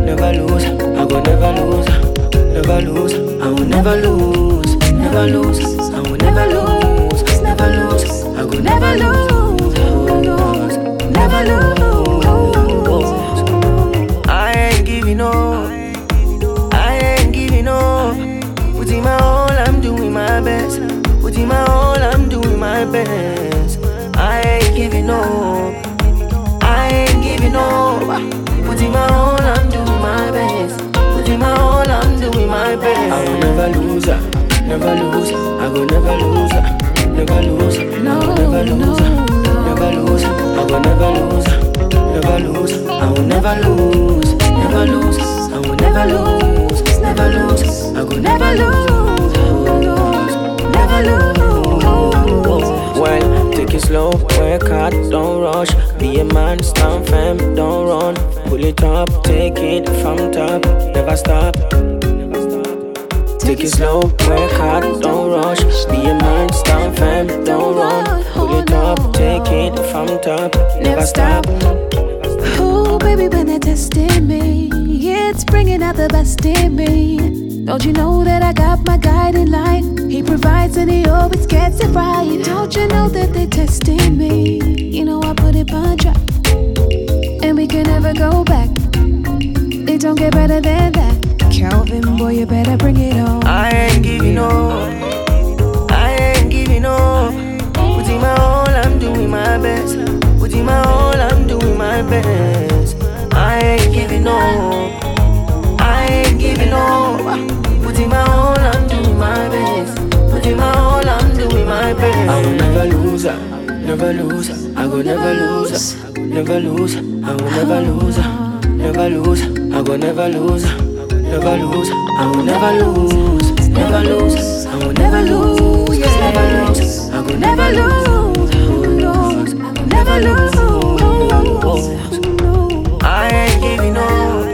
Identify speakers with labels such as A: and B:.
A: never lose. I will never lose, never lose. I will never lose, never lose. I will never lose, never lose. I will never lose, never lose. I ain't giving up, I ain't giving up. Putting my all, I'm doing my best. Putting my all, I'm doing my best. I ain't giving up, I ain't giving up. Putting my all, I'm doing my best. Putting my all, I'm doing my best. I will never lose, never lose. I will never lose, never lose. I will never lose, never lose. I will never lose, never lose. I will never lose, never lose. I will never lose, never lose. I will never lose, never lose. Well, take it slow, work hard, don't rush. Be a man, stand firm, don't run. Pull it up, take it from top, never stop. Take it slow, work hard, don't rush. Be a man, stand firm, don't run. Pull it up, take it from top, never stop.
B: Oh, baby, when they're testing me, it's bringing out the best in me. Don't you know that I got my guiding light? He provides and he always gets it right. Don't you know that they're testing me? You know I put it on track, and we can never go back. It don't get better than that. Calvin, boy, you better bring it on.
A: I ain't giving up, I ain't giving up. Putting my all, I'm doing my best. Putting my all, I'm doing my best. I ain't giving up, I ain't giving up. Putting my all, I'm doing my best. Putting my all, I'm doing my best. I will never lose, never lose. I will never lose, never lose. I will never lose, never lose. I will never lose, never lose. I will never lose, never lose. I will never lose, never lose. I will never lose, never lose. I ain't giving up.